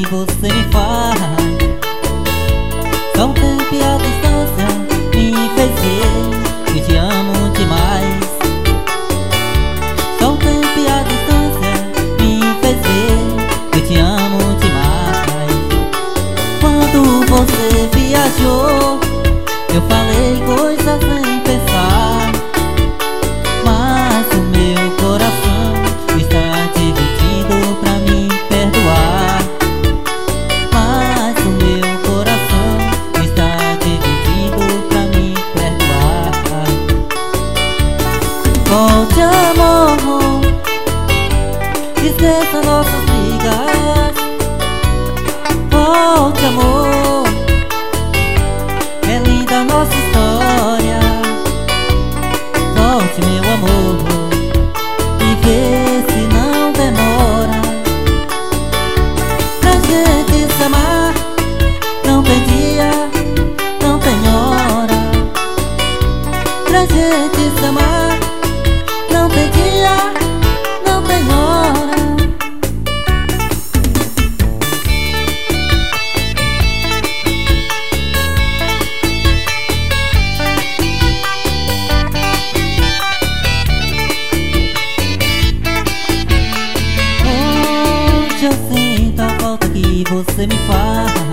você me faz. Só o tempo e a distância me fez ver que te amo demais. Só o tempo e a distância me fez ver que te amo demais. Quando você viajou, eu falei coisas sem pensar, mas o meu coração está dividido pra me perdoar. Mas o meu coração está dividido pra me perdoar. Volte, amor, esqueça nossas brigas. Volte, amor, é linda a nossa história. Volte, meu amor, e vê se não demora. Pra gente se amar, não tem dia, não tem hora. Pra gente se amar, não tem dia, não tem hora. Eu sinto a falta que você me faz.